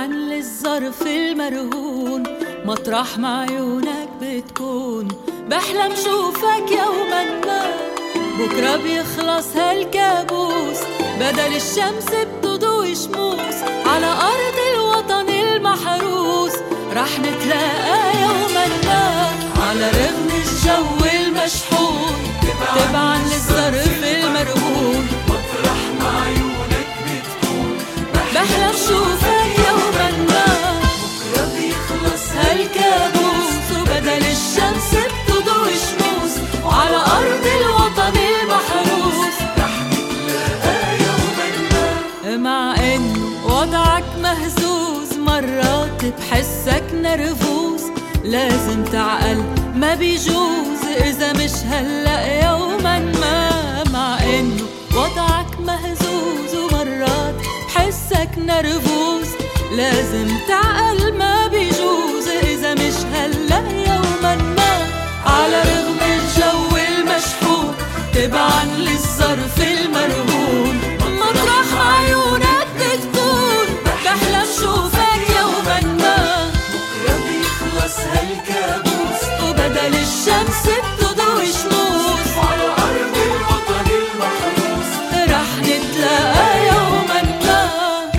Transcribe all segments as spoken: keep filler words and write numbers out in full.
تبعا للظرف المرهون، مطرح ما عيونك بتكون. بحلم شوفك يوما ما، بكرة بيخلص هالكابوس، بدل الشمس بتضوي شموس على أرض الوطن المحروس. رح نتلاقى يوما ما على رغم الجو المشحون، تبعا للظرف المرهون، مطرح ما عيونك بتكون. بحلم شوفك يوما ما، بكرة بيخلص هالكابوس، وبدل الشمس بتضوي شموس على أرض الوطن المحروس. رح نتلاقى يوما ما. مع إنه وضعك مهزوز، مرات بحسك نرفوز، لازم تعقل ما بيجوز إذا مش هلأ يوما ما. مع إنه وضعك مهزوز ومرات بحسك نرفوز، لازم تعقل ما بيجوز إذا مش هلأ يوما ما. على رغم الجو المشحون، تبعا للظرف المرهون، مطرح ما عيونك بتكون. بحلم شوفك يوما ما، بكرة بيخلص هالكابوس، وبدل الشمس بتضوي شموس على أرض الوطن المحروس. رح نتلاقى يوما ما.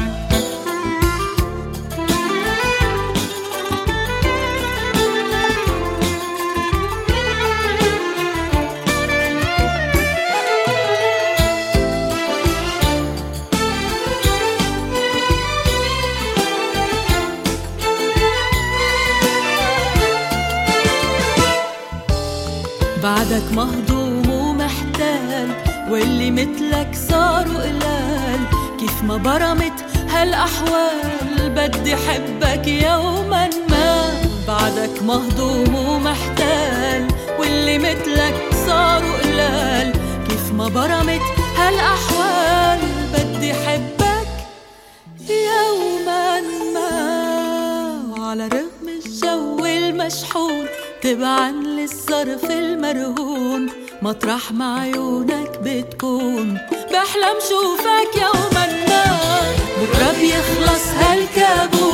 بعدك مهضوم ومحتال، واللي مثلك صاروا قلال. كيف ما برمت هالأحوال، بدي حبك يوما ما. بعدك مهضوم ومحتال، واللي مثلك صاروا قلال. كيف ما برمت هالأحوال، بدي حبك يوما ما. وعلى رغم الجو المشحون، تبعا للظرف المرهون، مطرح ما عيونك بتكون. بحلم شوفك يوما ما، بكرة بيخلص هالكابوس،